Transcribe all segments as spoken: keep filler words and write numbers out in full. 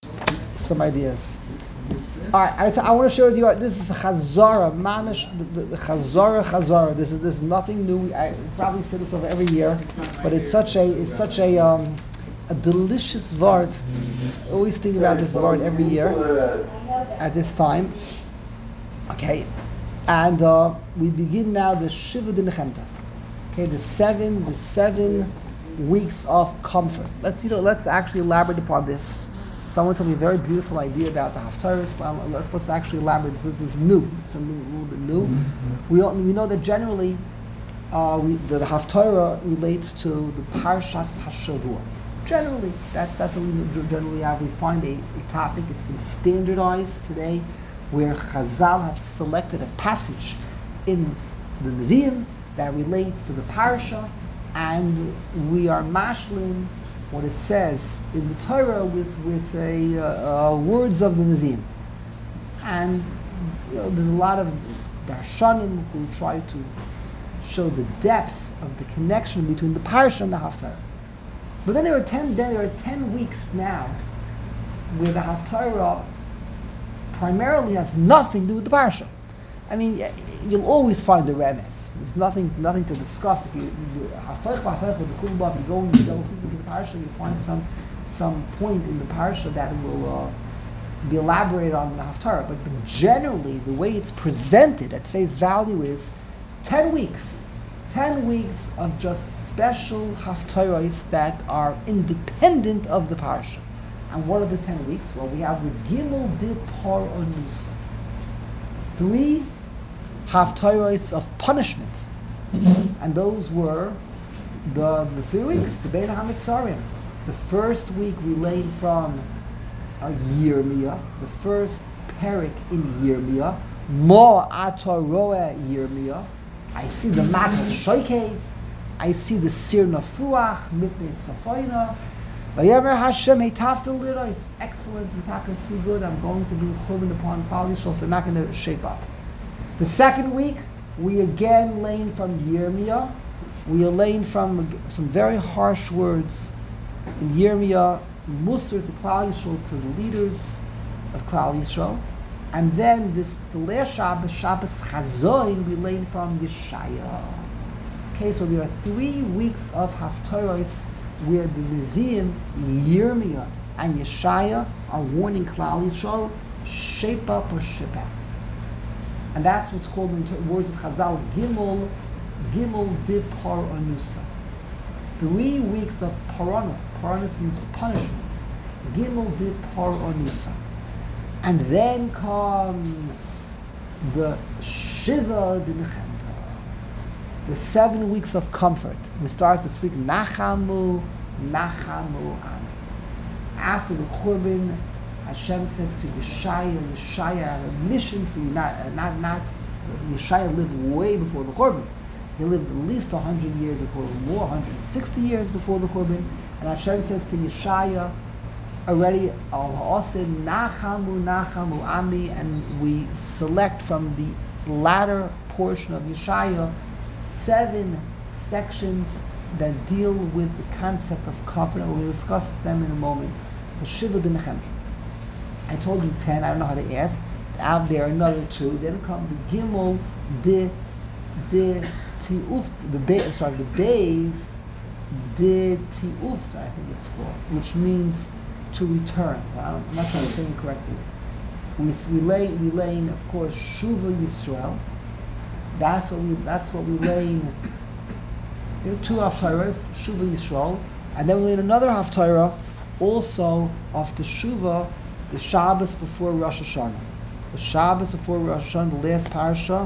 some ideas. All right, I, t- I want to show you. This is the Chazara, Mamish, the, the, the Chazara, Chazara. This is this is nothing new. I probably say this over every year, but it's such a it's such a um, a delicious vart. I always think about this vart every year at this time. Okay, and uh, we begin now the Shiva de Nechemta. Okay, the seven the seven weeks of comfort. Let's you know let's actually elaborate upon this. Someone told me a very beautiful idea about the Haftarah. Let's, let's actually elaborate. This, this is new, something a little bit new. Mm-hmm. We all, we know that generally, uh, we, the, the Haftarah relates to the Parshas Hashavua. Generally, that's that's what we generally have. We find a, a topic. It's been standardized today, where Chazal have selected a passage in the Nevi'im that relates to the Parsha, and we are mashlim what it says in the Torah with with a uh, uh, words of the Nevi'im. And you know, there's a lot of darshanim who try to show the depth of the connection between the Parsha and the Haftarah. But then there are ten then there are ten weeks now where the Haftarah primarily has nothing to do with the Parsha. I mean, you'll always find the remes. There's nothing, nothing to discuss. If you, you, if you go and you go into the parsha, you find some, some point in the parsha that will uh, be elaborated on in the haftarah. But, but generally, the way it's presented at face value is ten weeks, ten weeks of just special haftarahs that are independent of the parsha. And what are the ten weeks? Well, we have the Gimel Di Par Onusa. Three haftarahs of punishment, and those were the the three weeks, the Bein HaMitzarim. The first week we learned from uh, Yirmiyah, the first perik in Yirmiyah, Mo Atar Roeh Yirmiyah. I see the Makat Shoket, I see the Sir Nafuach, Mipnei Tzafayna. Vayemer Hashem Eitafta Liros. Excellent, you can see good. I'm going to be churban upon Klal Yisrael. They're not going to shape up. The second week, we again learn from Yirmiyah. We learn from some very harsh words in Yirmiyah, Musar to Klal Yisrael, to the leaders of Klal Yisrael. And then this, the last Shabbos, Shabbos Chazoin, we learn from Yeshaya. Okay, so there are three weeks of Haftarahs where the Nevi'im, Yirmiyah, and Yeshaya are warning Klal Yisrael, shape up or ship out. And that's what's called in t- words of Chazal, Gimel, Gimel Di Par Onusa. Three weeks of Paranus. Paranus means punishment. Gimel Di Par Onusa. And then comes the Shiva Di Nechemta. The seven weeks of comfort. We start this week, Nachamu, Nachamu Ami. After the Churban, Hashem says to Yeshaya, Yeshaya had a mission for you, not, not, not, Yeshaya lived way before the Churban. He lived at least one hundred years before, more, one hundred sixty years before the Churban. And Hashem says to Yeshaya, already, Al-Ha'asid, Nachamu, Nachamu Ami, and we select from the latter portion of Yeshaya seven sections that deal with the concept of comfort, and we'll discuss them in a moment. The Shiva de Nechemta. I told you ten, I don't know how to add. Out there, another two. Then come the Gimel de de Tiuft, the Be, sorry, the Beis de Tiuft, I think it's called, which means to return. I'm not trying to say it correctly. We we lay we lay in, of course, Shuva Yisrael. That's what we. That's what we lay in. There are two haftarahs, Shuva Yisrael, and then we lay in another haftarah, also of the Shuva, the Shabbos before Rosh Hashanah. The Shabbos before Rosh Hashanah, the last parsha,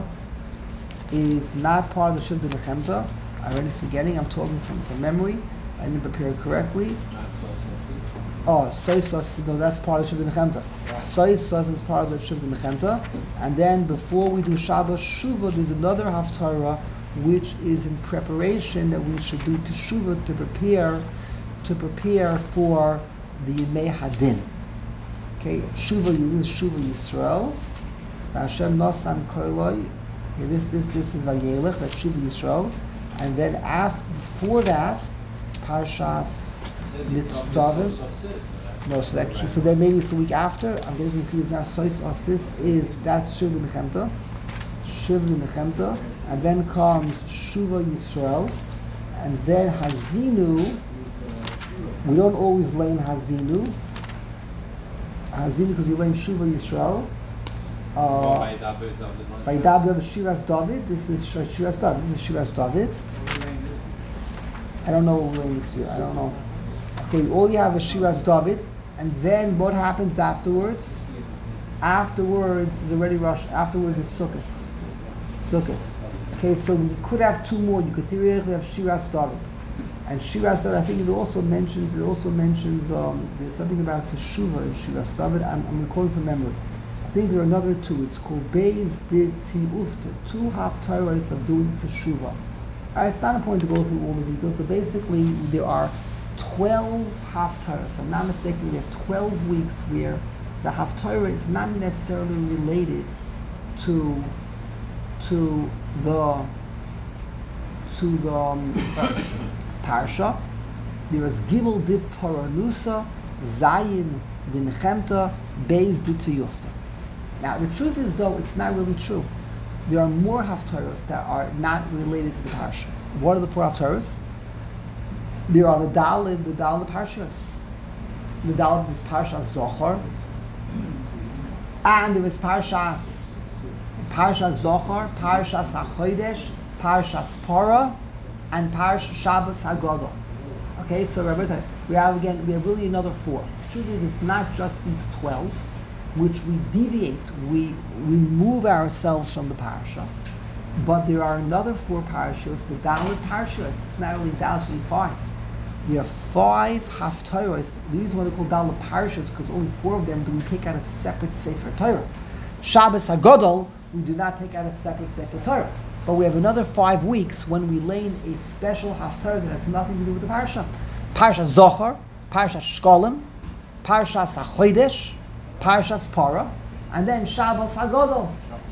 is not part of the Shiva de Nechemta. I'm already forgetting. I'm talking from, from memory. I didn't prepare it correctly. Oh, Soisas, no, that's part of the Shiva de Nechemta. Soisas is part of the Shiva de Nechemta. And then before we do Shabbos Shuva, there's another haftarah which is in preparation that we should do Teshuvah to prepare to prepare for the Yemei Hadin. Okay, Shuva, this is Shuva Yisrael. Hashem Nasan Koiloi. This this this is Vayelech, that's Shuva Yisrael. And then after before that, Parshas Nitzavim. No, so that so then maybe it's the week after. I'm getting confused now. Sois Osis is that's Shuv Mechemta, Shuv Mechemta, and then comes Shuva Yisrael, and then Hazinu. We don't always learn Hazinu. Hazinu because we learn Shuva Yisrael. Uh, by David Shiras David. This is Shiras David. This is Shiras David. I don't know what we're in this year. I don't know. Okay, all you have is Shiras David, and then what happens afterwards? Afterwards is already Rosh. Afterwards is Sukkot. Sukkot. Okay, so you could have two more. You could theoretically have Shiras David, and Shiras David. I think it also mentions. It also mentions. Um, there's something about Teshuvah in Shiras David. I'm, I'm recalling from memory. I think there are another two. It's called Beis de Tiufta. Two half Torahs of doing Teshuvah. Alright, it's not a point to go through all the details. So basically, there are twelve Haftarah. So I'm not mistaken, we have twelve weeks where the Haftarah is not necessarily related to to the to the um, Parsha. There is Gimel di Paranusa, Zayin di Nechemta, Beis di Tiyufta. Now, the truth is, though, it's not really true. There are more Haftarahs that are not related to the Parsha. What are the four Haftarahs? There are the Dalid, the Dalid Parshas. The Dalid is Parshas Zohar. And there is Parshas, Parshas Zohar, Parshas HaChodesh, Parshas Para, and Parshas Shabbos HaGadol. Okay, so Rabbi said, we have again, we have really another four. The truth is, it's not just these twelve, which we deviate, we remove ourselves from the Parsha. But there are another four parashas, the Dalit parashas. It's not only Dalit, it's only five. There are five Haftarahs. The reason why they're called Dalit parashas because only four of them do we take out a separate Sefer Torah. Shabbos HaGadol, we do not take out a separate Sefer Torah. But we have another five weeks when we lane a special Haftarah that has nothing to do with the Parsha. Parshas Zohar, Parshas Shkolim, Parshas HaChodesh, Parshas Para, and then Shabbos HaGadol.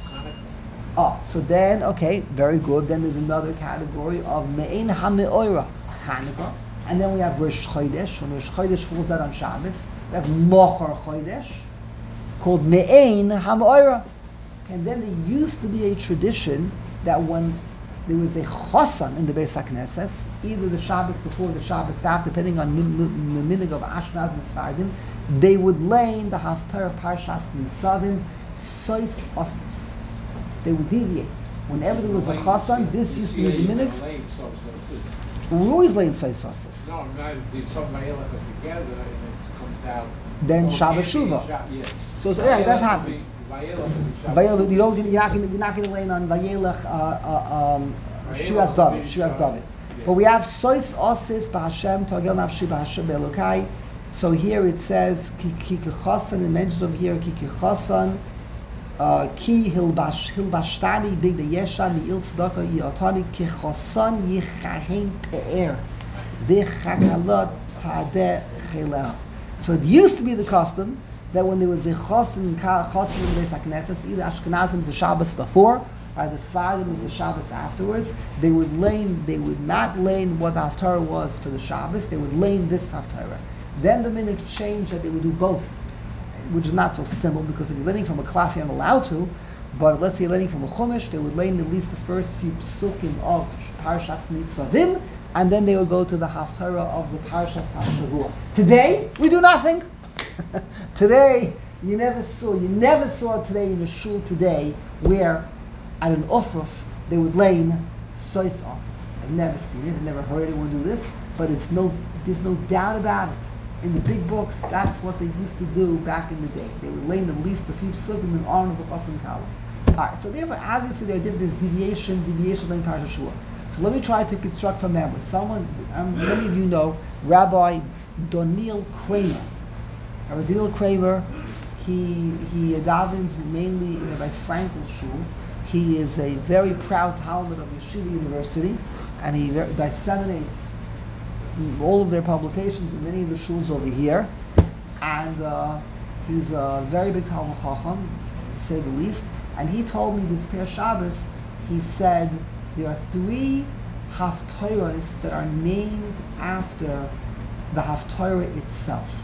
Oh, so then, okay, very good. Then there's another category of Me'ein HaMe'ora, Chanukah. And then we have Rosh Chodesh. When Rosh Chodesh falls out on Shabbos, we have Mochar Chodesh, called Me'ein HaMe'ora. And then there used to be a tradition that when there was a Chosan in the Beis HaKnesses, either the Shabbos before or the Shabbos after, depending on the minig of Ashkenaz and Sfardim, they would lane the Haftarah Parshas Nitzavim, Sois Osis. They would deviate. Whenever there was a Chosan, this used to be the minig. We always lay in Sois Osis. No, no, did some Vayelach together and it comes out. Then Shabbos Shuvah. Yeah. So, so yeah, that's happens. Vayelach, you don't, you're not going you're not going to lay on Vayelach, uh, uh, um, Shiras David, Shiras David. But we have Sois Osis b'Hashem Togel Nafshi b'Hashem Belokai. So here it says Ki Kechosan. It mentions over here Ki Kechosan. Ki Hilbash Hilbashtani Big the Yeshan the Il Tzedakah Yotani Kechosan Yichahen Pe'er V'Chakalot Tadeh Chileh. So it used to be the custom that when there was the Chosin Chosin in the Beis HaKnesses, either Ashkenazim was the Shabbos before, or the Sfardim was the Shabbos afterwards, they would lane, they would not lane what the Haftarah was for the Shabbos, they would lane this Haftarah. Then the minute changed that they would do both, which is not so simple because if you're learning from a klaf, you're not allowed to, but let's say you're learning from a chumash, they would lane at least the first few psukim of Parshas Nitzavim, and then they would go to the Haftarah of the Parshas HaShavua. Today, we do nothing. Today, you never saw, you never saw today in a shul today where at an ofruf they would lane sois osis. I've never seen it, I've never heard anyone do this, but it's no, there's no doubt about it. In the big books, that's what they used to do back in the day. They would lane at least a few psukim in honor of the Chosin Kala. Alright, so therefore, obviously there are different, there's deviation, deviation in Parashat Shua. So let me try to construct from memory. Someone, um, many of you know, Rabbi Doniel Kramer. Rabbi Doniel Kramer, he he davens mainly in Rabbi Frankel's shul. He is a very proud Talmud of Yeshiva University, and he disseminates all of their publications in many of the shuls over here. And uh, he's a very big Talmud Chacham, to say the least. And he told me this Per Shabbos, he said there are three Haftarahs that are named after the Haftarah itself.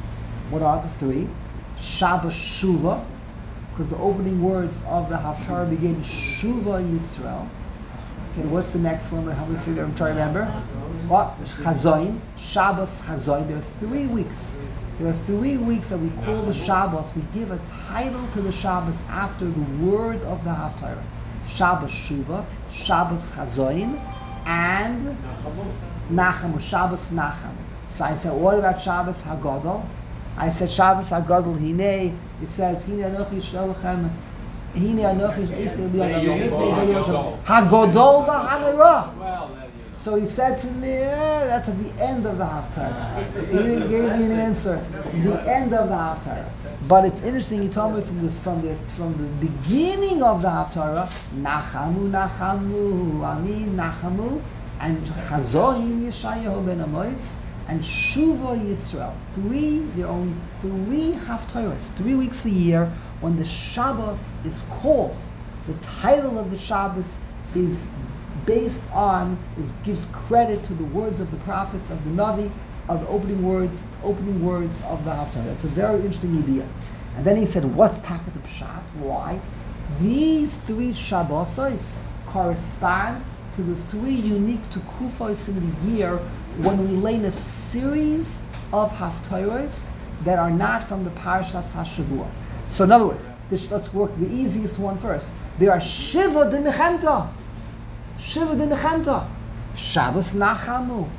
What are the three? Shabbos Shuva, because the opening words of the Haftarah begin Shuva Yisrael. Okay, what's the next one? Help me figure. I'm trying to remember. What? Chazoin. Shabbos Chazoin. There are three weeks. There are three weeks that we call the Shabbos. We give a title to the Shabbos after the word of the Haftarah. Shabbos Shuva, Shabbos Chazoin, and Nachamu. Shabbos Nachamu. So I said, what about Shabbos Hagadol? I said Shabbos Hagadol Hine. It says Hine Anochi Sholchem. Hine Anochi Esei Hagadol v'Hanara. Well, then, you know. So he said to me, eh, that's at the end of the Haftarah. He didn't give me an answer. The end of the Haftarah. But it's interesting. He told me from the from the from the beginning of the Haftarah, Nachamu, Nachamu, Ami, Nachamu, and Chazoin Yeshayahu ben Amoitz, and Shuva Yisrael. Three, there are only three Haftarahs, three weeks a year when the Shabbos is called. The title of the Shabbos is based on, is gives credit to the words of the prophets, of the Navi, of the opening words, opening words of the Haftarah. That's a very interesting idea. And then he said, what's Takat Pshat? Why? These three Shabbosos correspond to the three unique Tukufos in the year when we learn a series of Haftarahs that are not from the Parashas HaShavua. So in other words, this, let's work the easiest one first. There are Shiva de Nechemta. Shiva de Nechemta. Shabbos Nachamu.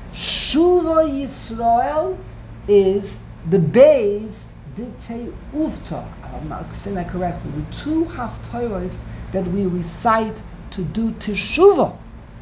Shuva Yisrael is the Beis Ditei Ufta. I'm not saying that correctly. The two Haftarahs that we recite to do Teshuvah.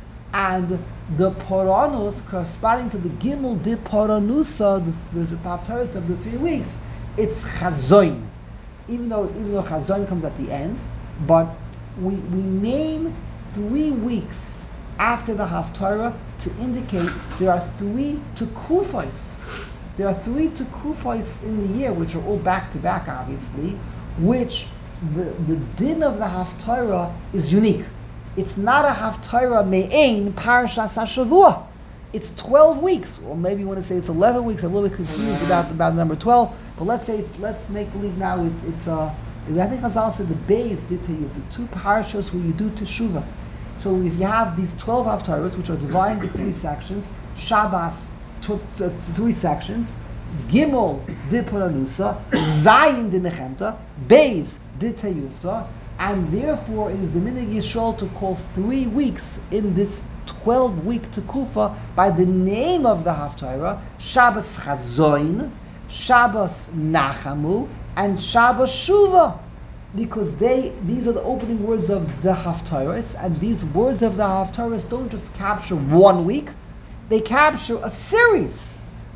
And the Poranos, corresponding to the Gimel Di Poranusa, the, the Haftarahs of the three weeks, it's Chazoin. Even though even though Chazoin comes at the end, but we we name three weeks after the Haftarah to indicate there are three Tekufos. There are three Tekufos in the year, which are all back to back, obviously, which the, the din of the Haftarah is unique. It's not a Haftarah me'ein Parashas HaShavua. It's twelve weeks, or maybe you want to say it's eleven weeks. I'm a little bit confused about, about the number twelve, but let's say it's, let's make believe now it's, it's uh, I think Chazal said the Beis did to you, the two parashas where you do Teshuvah. So if you have these twelve Haftarahs, which are divided into three sections, Shabbos, tw- tw- three sections, Gimel di Poranusa, Zayin di Nechemta, Beis di Teyufta, and therefore it is the Minig Yisrael to call three weeks in this twelve-week Tekufa by the name of the Haftarah, Shabbos Chazoin, Shabbos Nachamu, and Shabbos Shuva, because they these are the opening words of the Haftarahs, and these words of the Haftarahs don't just capture one week, they capture a series.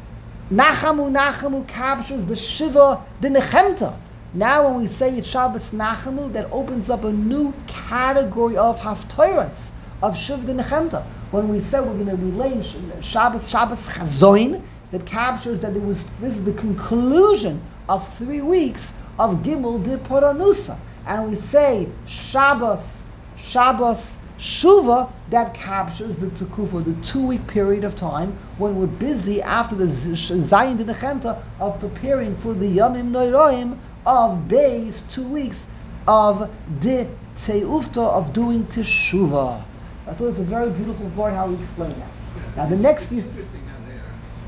Nachamu, Nachamu captures the Shiva, the Nechemta. Now when we say it's Shabbos Nachamu, that opens up a new category of Haftarahs, of Shiva, the Nechemta. When we say we're going to relate Shabbos, Shabbos Chazoin, that captures that there was, this is the conclusion of three weeks of Gimel Di Poranusa. And we say Shabbos, Shabbos Shuva, that captures the Tekufa, the two-week period of time when we're busy after the Zayin Di Nechemta of preparing for the Yamim Noiroim of Beis, two weeks of Di Teufta, of doing Teshuvah. I thought it was a very beautiful word how we explain that. Now the next is interesting how they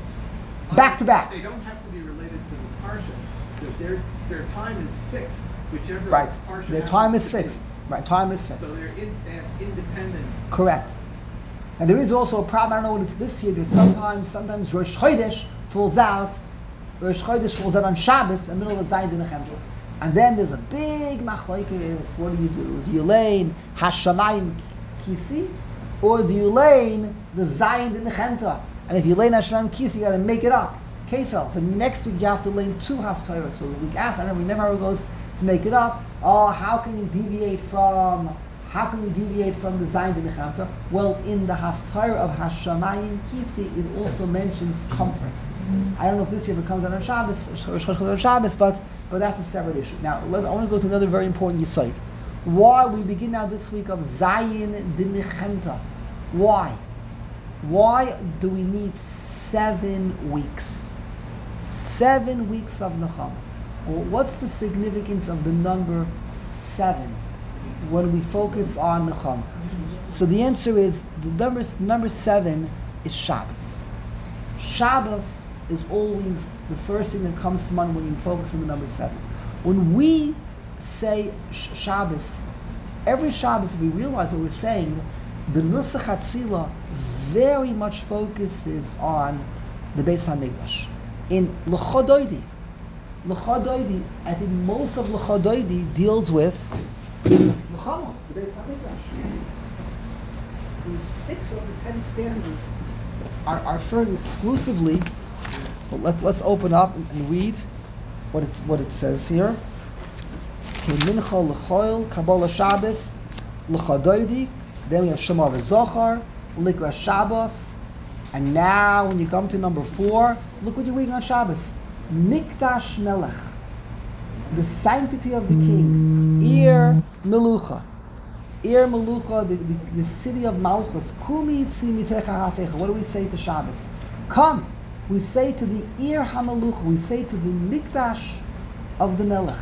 are. back to back. They don't have to be related to the parsha, but their their time is fixed, whichever Right. parsha. Their time happens is to be. fixed. Right, time is fixed. So they're in, they have independent. Correct. And there is also a problem, I don't know what it's this year, that sometimes sometimes Rosh Chodesh falls out, Rosh Chodesh falls out on Shabbos in the middle of the Zayin Di Nechemta. And then there's a big machlokes. What do you do? Do you lane Hashamayim Kisi, or do you lane the Zayin Di Nechemta? And if you lane Hashamayim Kisi, you got to make it up. Kefel. The next week you have to lane two Haftarahs. So the week after, I don't remember how it goes to make it up. Oh, how can you deviate from? How can we deviate from the Zayin Di Nechemta? Well, in the Haftarah of Hashamayim Kisi, it also mentions comfort. I don't know if this year it comes out on Shabbos, on Shabbos, but but that's a separate issue. Now, let's, I want to go to another very important yesod. Why we begin now this week of Zayin Di Nechemta? Why? Why do we need seven weeks? Seven weeks of Nechama. Well, what's the significance of the number seven when we focus on Nechama? So the answer is the number, number seven is Shabbos. Shabbos is always the first thing that comes to mind when you focus on the number seven. When we say sh- Shabbos, every Shabbos, if we realize what we're saying, the Nusach HaTfilah very much focuses on the Beis HaMikdash. In L'chodoidi, L'chodoidi, I think most of L'chodoidi deals with L'chama, the Beis HaMikdash. In six of the ten stanzas are, are referring exclusively. Well, let, let's open up and, and read what it, what it says here. Mincha l'choil, Kabbalah Shabbos, l'chadoidi. Then we have Shema v'Zochar, Likra Shabbos. And now when you come to number four, look what you're reading on Shabbos. Mikdash Melech, the sanctity of the king. Ir Melucha. Ir Melucha, the, the, the city of Malchus. Kumi Tzli Mitecha Hafecha. What do we say to Shabbos? Come. We say to the Ir HaMelucha. We say to the Mikdash of the Melech.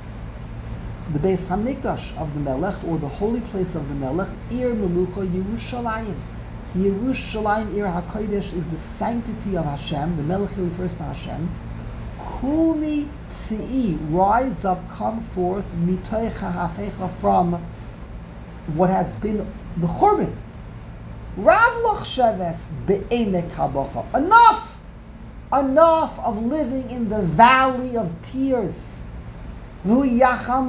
The Beis HaMikdash of the Melech, or the holy place of the Melech. Ir Melucha Yerushalayim. Yerushalayim Ir HaKodesh is the sanctity of Hashem. The Melech here refers to Hashem. Kumi Tzii, rise up, come forth, Mitoicha Hafecha, from what has been the Churban. Rav Loch Sheves Be'emek Habacha. Enough! Enough of living in the valley of tears. Hashem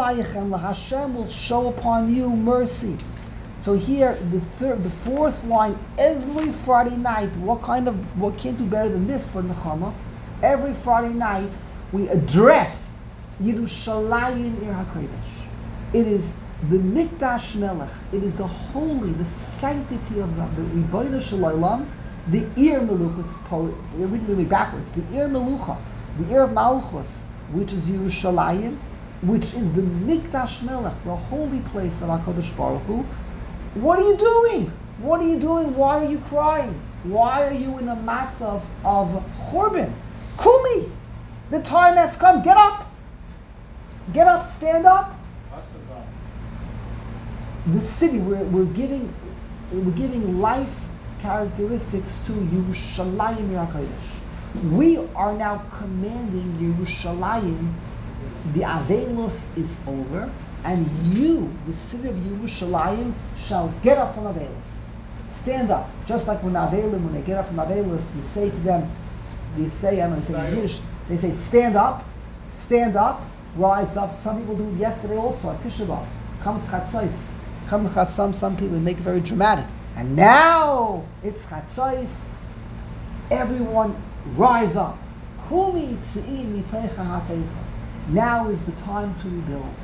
will show upon you mercy. So here, the third, the fourth line, every Friday night, what kind of, what can't do better than this for Nechama? Every Friday night, we address Yerushalayim Ir HaKodesh. It is the Mikdash Melech. It is the holy, the sanctity of the Ribono Shel Olam, the Ir Melucha. It's po- we're reading really backwards. The Ir Melucha, the Ir of Malchus, which is Yerushalayim, which is the Mikdash Melech, the holy place of HaKadosh Baruch Hu. What are you doing? What are you doing? Why are you crying? Why are you in a matzav of Churban? Kumi! The time has come. Get up! Get up, stand up. The city, we're, we're giving we're giving life characteristics to Yerushalayim Ir HaKodesh. We are now commanding Yerushalayim. The Avelos is over, and you, the city of Yerushalayim, shall get up from Avelos. Stand up. Just like when Avelim, when they get up from Avelos, you say to them, they say, I don't know, they say in Yiddish, they say, stand up, stand up, rise up. Some people do it yesterday also, at Tisha B'Av. Comes Chatzos. Come Chassam, some people make it very dramatic. And now it's Chatzos. Everyone rise up. Kumi Tzii Mitoicha Hafecha. Now is the time to rebuild.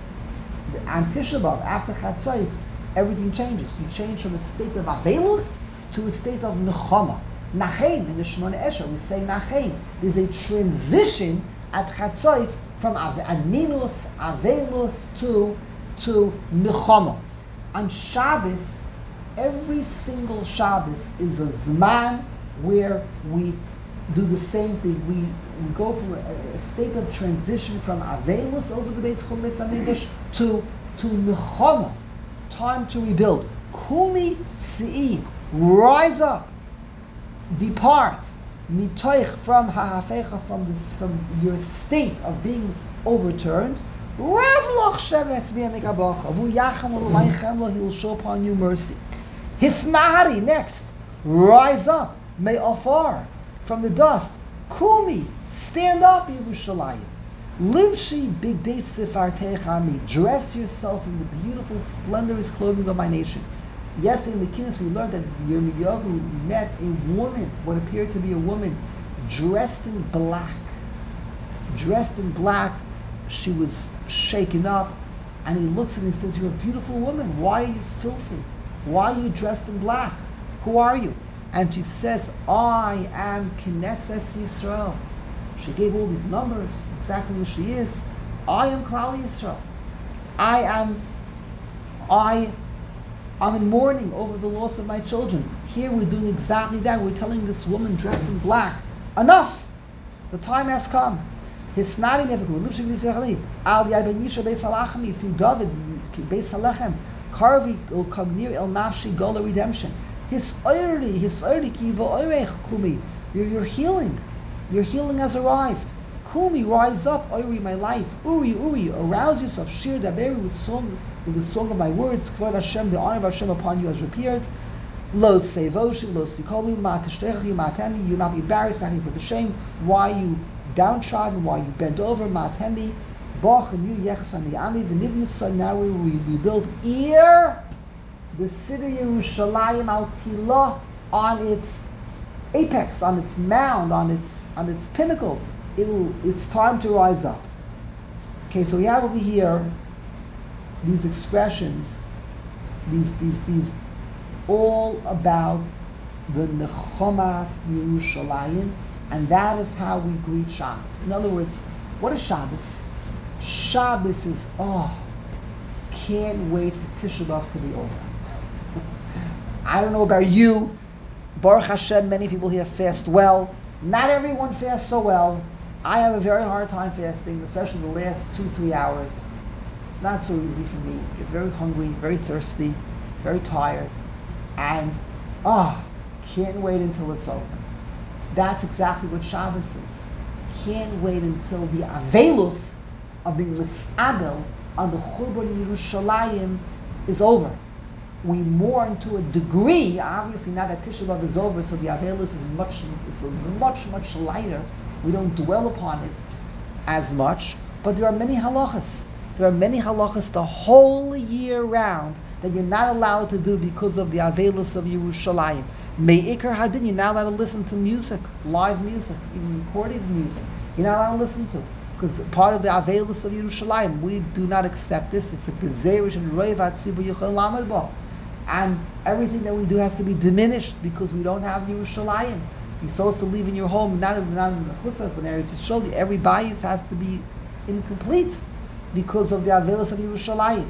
On Tisha B'Av, after Chatzos, everything changes. You change from a state of Avelus to a state of Nechama. Nachem, in the Shemona Esher, we say Nachem. There's a transition at Chatzos from Aninus, Avelus to, to Nechama. On Shabbos, every single Shabbos is a Zman where we do the same thing. We, we go from a, a state of transition from Avelus over the Beis Chumash HaMikdash to, to Nechama, time to rebuild. Kumi Tzii, rise up, depart, mitoich, from ha'afecha, from this, from your state of being overturned. Rav Loch Sheves Be'emek Habacha, Vu Yacham L'Laichem Lo, he will show upon you mercy. Hisnahari, next, rise up, me'afar, from the dust. Kumi, stand up, Yerushalayim. Livshi bigdei sifartecha mi, dress yourself in the beautiful, splendorous clothing of my nation. Yesterday in the Kiddush we learned that Yirmiyahu met a woman, what appeared to be a woman, dressed in black. Dressed in black, she was shaken up, and he looks at her and says, "You're a beautiful woman. Why are you filthy? Why are you dressed in black? Who are you?" And she says, "I am Knesset Yisrael." She gave all these numbers, exactly who she is. I am Klal Yisrael. I am, I, I'm in mourning over the loss of my children. Here we're doing exactly that. We're telling this woman dressed in black, enough. The time has come. Hisnari mevaku, lufshik disvechali. Al yai ben Yisha beis halachmi, through David, beis halechem. Karvi will come near el nafshi gola redemption. His oiri, his oiri kiva oirech kumi. You're, you're healing. Your healing has arrived. Kumi, rise up, oiri, my light. Uri, uri, arouse yourself. Shir daberi with song, with the song of my words. Kvod Hashem, the honor of Hashem upon you has appeared. Lo sevoshi, lo sikoli, ma tishtechi, ma temi. You not be embarrassed, not be put to shame. Why you downtrodden, why you bent over, ma temi. Boch and you yechsan the ami v'nivnesa. Now we rebuild Ir, the city Yerushalayim al Tila, on its apex, on its mound, on its on its pinnacle. It will, it's time to rise up. Okay, so we have over here these expressions, these these these all about the Nechomas Yerushalayim, and that is how we greet Shabbos. In other words, what is Shabbos? Shabbos is, oh, can't wait for Tisha B'Av to be over. I don't know about you. Baruch Hashem, many people here fast well. Not everyone fasts so well. I have a very hard time fasting, especially the last two, three hours. It's not so easy for me. I get very hungry, very thirsty, very tired. And, oh, can't wait until it's over. That's exactly what Shabbos is. Can't wait until the Avelus of being misabel on the Churban Yerushalayim is over. We mourn to a degree. Obviously, now that Tisha B'Av is over, so the Avelus is much, it's much, much lighter. We don't dwell upon it as much. But there are many halachas. There are many halachas the whole year round that you're not allowed to do because of the Avelus of Yerushalayim. Me'ikar Hadin, you're not allowed to listen to music, live music, even recorded music. You're not allowed to listen to. Because part of the Avelus of Yerushalayim, we do not accept this. It's a gezerish and roivat sibu yichol lamed bo. And everything that we do has to be diminished because we don't have Yerushalayim. You're supposed to live in your home, not, not in the chutzas, but in Eretz Yisrael. Every bayis has to be incomplete because of the Avelus of Yerushalayim.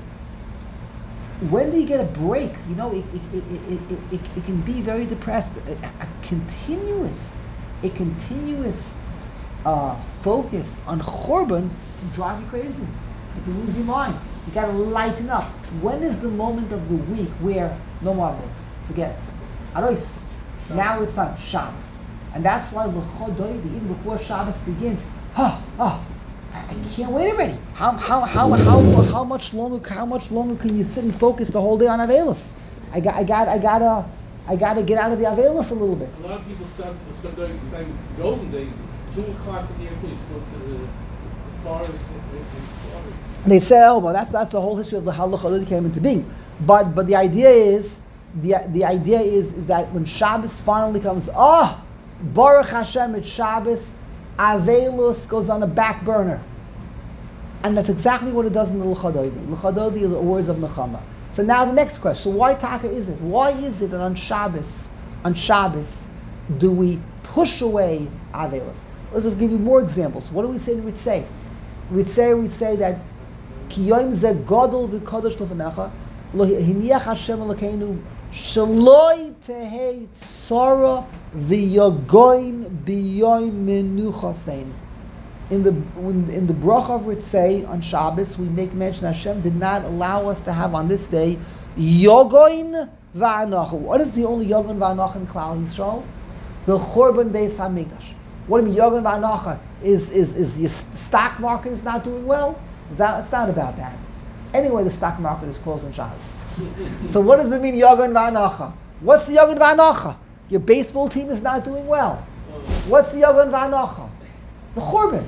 When do you get a break? You know, it, it, it, it, it, it, it can be very depressed. A, a continuous, a continuous Uh, focus on Churban can drive you crazy. You can lose your mind. You got to lighten up. When is the moment of the week where no more books? Forget it. Arois. Now it's time. Shabbos. And that's why L'chodoidi, even before Shabbos begins, oh, oh, I can't wait already. How how how how how much longer how much longer can you sit and focus the whole day on Avelus? I got I got I gotta I gotta get out of the Avelus a little bit. A lot of people start L'chodoidi time in the olden days. Two o'clock in the afternoon, go to the forest and they say, oh, well, that's that's the whole history of the halacha that came into being. But but the idea is the the idea is is that when Shabbos finally comes, oh, Baruch Hashem, it's Shabbos, Avelus goes on the back burner, and that's exactly what it does in the L'chodoidi. L'chodoidi is the words of Nechama. So now the next question: so why taka is it? Why is it that on Shabbos, on Shabbos, do we push away Avelus? Let's give you more examples. What do we say in Ritzei? Ritzei, we say that Kiyoim ze godol v'kodesh l'fanecha lo hiniach Hashem Elokeinu shaloi tehei tzara v'yagoin biyoim menuchasein. In the when, in the bracha of Ritzei on Shabbos, we make mention Hashem did not allow us to have on this day yagoin v'anocha. What is the only yagoin v'anocha in Klal Yisrael? The Churban Beis Hamikdash. What do you mean, Yogan V'Anocha? Is, is, is your stock market is not doing well? Is that, it's not about that. Anyway, the stock market is closed on Shabbos. So what does it mean, Yogan V'Anocha? What's the Yogan V'Anocha? Your baseball team is not doing well. What's the Yogan V'Anocha? The Churban.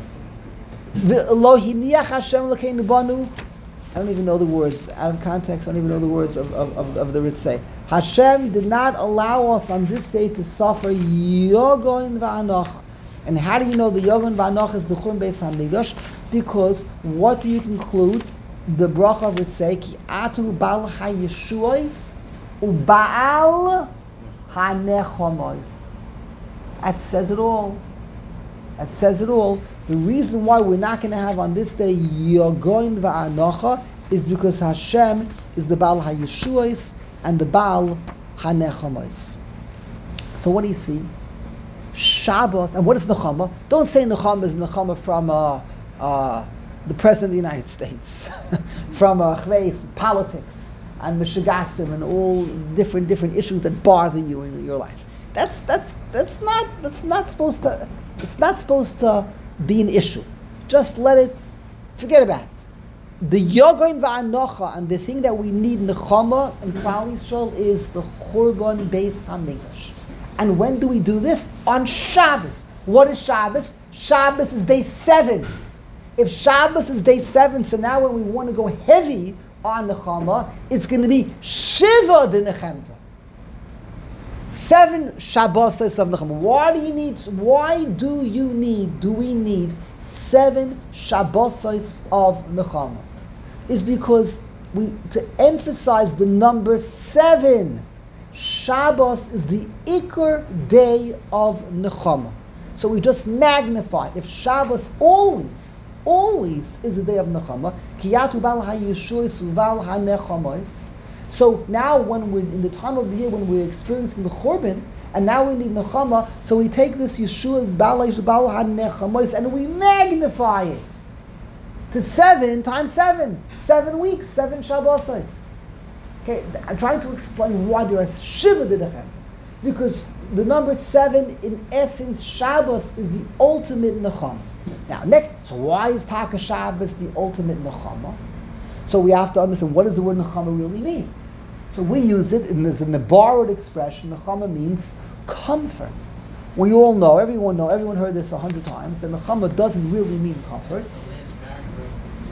Lo hiniach Hashem l'keinu banu. I don't even know the words. Out of context, I don't even know the words of, of, of, of the Ritzei. Hashem did not allow us on this day to suffer Yogon V'Anocha. And how do you know the Yogan V'Anocha is the Churban Beis Hamikdash? Because what do you conclude? The bracha of Ritzei, Ki atu bal ha-yeshuos u'ba'al ha-nechomos. That says it all. That says it all. The reason why we're not going to have on this day Yogon V'Anocha is because Hashem is the Baal ha-yeshuos and the Baal ha-nechomos. So what do you see? Shabbos, and what is Nechama? Don't say Nechama is Nechama from uh, uh, the President of the United States, from uh, chveis, politics, and Meshigasim, and all different different issues that bother you in your life. That's that's that's not that's not supposed to it's not supposed to be an issue. Just let it, forget about it. The Yogain Va'anocha, and the thing that we need Nechama and Klal Yisrael is the Churban Beis HaMikdash. And when do we do this? On Shabbos. What is Shabbos? Shabbos is day seven. If Shabbos is day seven, so now when we want to go heavy on Nechama, it's going to be Shiva de Nechemta. Seven Shabbos of Nechama. Why do you need? Why do you need? Do we need seven Shabbos of Nechama? Is because we to emphasize the number seven. Shabbos is the Iker day of Nechama. So we just magnify. If Shabbos always, always is the day of Nechama, Kiyatu bal ha-yeshuos uval ha-nechamos. So now when we're in the time of the year when we're experiencing the Churban, and now we need Nechama, so we take this Yeshua bal ha-nechamos and we magnify it to seven times seven. Seven weeks, seven Shabbos. Okay, I'm trying to explain why there is Shiva D'Nechem. Because the number seven, in essence, Shabbos is the ultimate Nechama. Now, next, so why is Taka Shabbos the ultimate Nechama? So we have to understand, what does the word Nechama really mean? So we use it in this in the borrowed expression. Nechama means comfort. We all know, everyone know, everyone heard this a hundred times, that Nechama doesn't really mean comfort. The last paragraph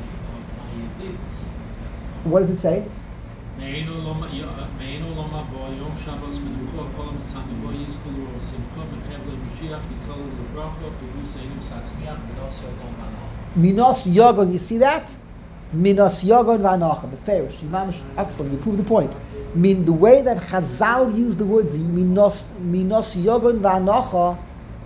of the Yedidus. What does it say? Me'einu loma me'einu loma bo yom Shabbos menucha kol mitzani bo yizkulu o simcha mecheble Mashiach yitzalu lebracha b'ruseinu satzmiach minos yodon v'anocha. Minos Yogon, you see that? Minos Yogon v'anocha. The Farish, Imam, excellent, you prove the point. Mean the way that Chazal used the words Minos Minos Yogon v'anocha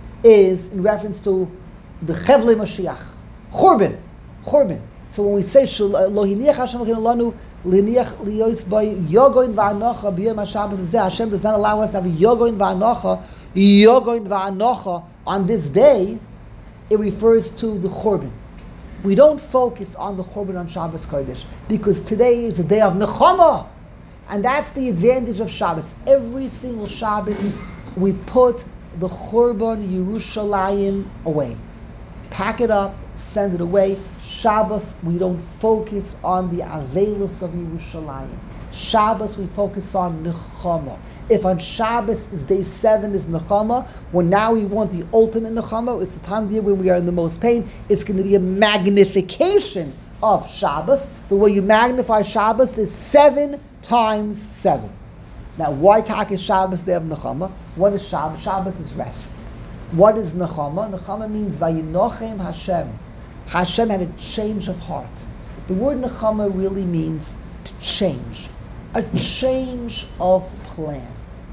is in reference to the Chevle Mashiach, Churban, Churban. So when we say Lo hiniach Hashem l'chinu lanu liniach liyos by Yogon v'anocha b'yom HaShabbos zeh, Hashem does not allow us to have Yogon v'anocha, Yogon v'anocha on this day. It refers to the Churban. We don't focus on the Churban on Shabbos Kodesh because today is a day of Nechama, and that's the advantage of Shabbos. Every single Shabbos we put the Churban Yerushalayim away, pack it up, send it away. Shabbos, we don't focus on the Avelos of Yerushalayim. Shabbos, we focus on Nechama. If on Shabbos is day seven is Nechama, when now we want the ultimate Nechama, it's the time of the year when we are in the most pain, it's going to be a magnification of Shabbos. The way you magnify Shabbos is seven times seven. Now, why Tak is Shabbos, day of Nechama? What is Shabbos? Shabbos is rest. What is Nechama? Nechama means Vayinochem Hashem. Hashem had a change of heart. The word Nechama really means to change. A change of plan.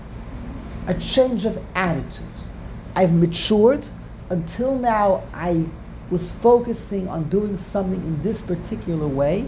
A change of attitude. I've matured. Until now, I was focusing on doing something in this particular way.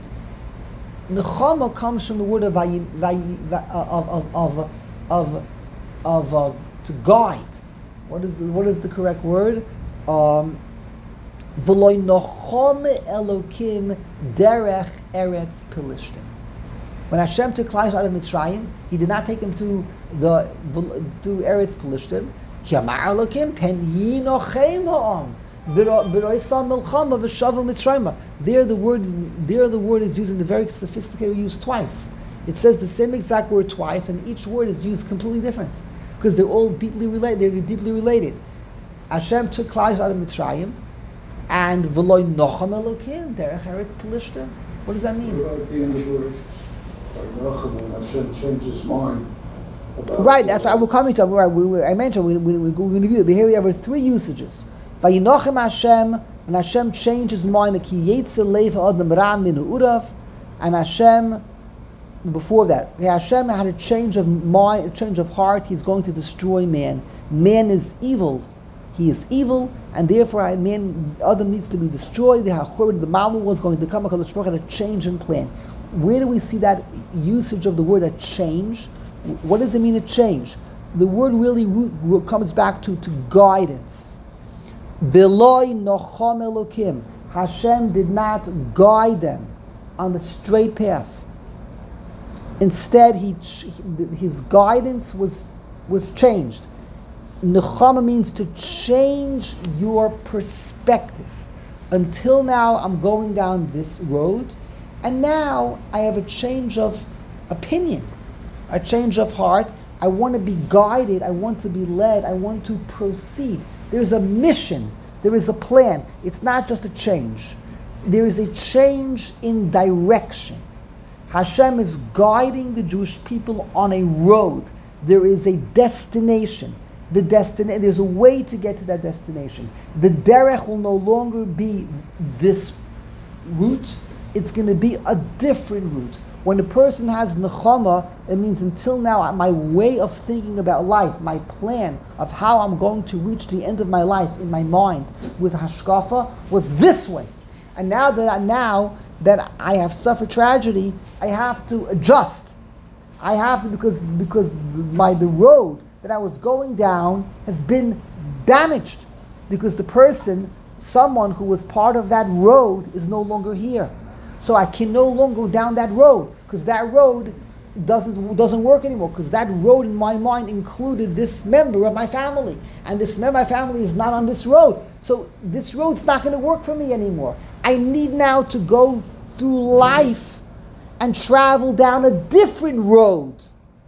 Nechama comes from the word of vayi, vayi, of of of of, of uh, to guide. What is the what is the correct word? Um, V'loy nochom Elokim derech eretz Pelishtim. When Hashem took Klal out of Mitzrayim, He did not take them through the through Eretz Pelishtim. Ki amar Elokim pen yinochem ha'am b'roisam milchama v'shavu Mitzrayim. There the word there the word is used in the very sophisticated use twice. It says the same exact word twice, and each word is used completely different because they're all deeply related. They're deeply related. Hashem took Klal out of Mitzrayim. And v'loy nocham Elokim derech eretz Pelishtim. What does that mean? What about the end of the verse? When Hashem changed his mind about right, that's what we're coming to. Right, we, we, I mentioned we, we, we, we're going to review it. But here we have three usages. Vayinochem Hashem, when Hashem changed his mind, the ki yetze leiv ha'adam ra min ha'urav, and Hashem, before that, Hashem had a change of mind, a change of heart. He's going to destroy man. Man is evil. He is evil, and therefore man, Adam needs to be destroyed. The Churban, the Malmul was going to come. HaKadosh Baruch Hu had a change in plan. Where do we see that usage of the word a change? What does it mean a change? the word really root, root comes back to, to guidance. Veloi nocham elokim. Hashem did not guide them on the straight path. Instead, he his guidance was was changed. Nechama means to change your perspective. Until now, I'm going down this road, and now I have a change of opinion, a change of heart. I want to be guided. I want to be led. I want to proceed. There's a mission. There is a plan. It's not just a change. There is a change in direction. Hashem is guiding the Jewish people on a road. There is a destination. The destina- There's a way to get to that destination. The derech will no longer be this route. It's going to be a different route. When a person has nechama, it means until now, my way of thinking about life, my plan of how I'm going to reach the end of my life in my mind with hashkafa was this way. And now that I, now that I have suffered tragedy, I have to adjust. I have to because because my the road that I was going down has been damaged because the person, someone who was part of that road, is no longer here. So I can no longer go down that road because that road doesn't doesn't work anymore because that road in my mind included this member of my family, and this member of my family is not on this road. So this road's not going to work for me anymore. I need now to go through life and travel down a different road.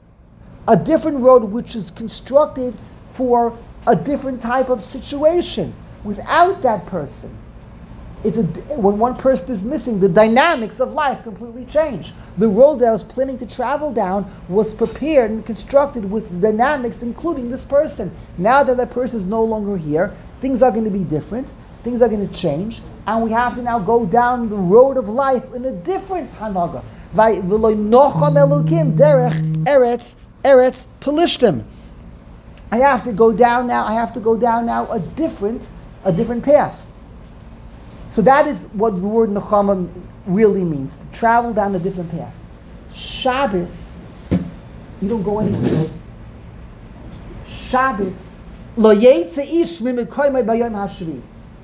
A different road which is constructed for a different type of situation without that person. It's a, when one person is missing, the dynamics of life completely change. The road that I was planning to travel down was prepared and constructed with dynamics including this person. Now that that person is no longer here, things are going to be different, things are going to change, and we have to now go down the road of life in a different hanaga. V'lo nocham elokim derech eretz eretz pelishtim. I have to go down now, I have to go down now a different, a different path. So that is what the word nechama really means, to travel down a different path. Shabbos, you don't go anywhere. Shabbos, lo yetze ish mimikoymei bayom hashvi.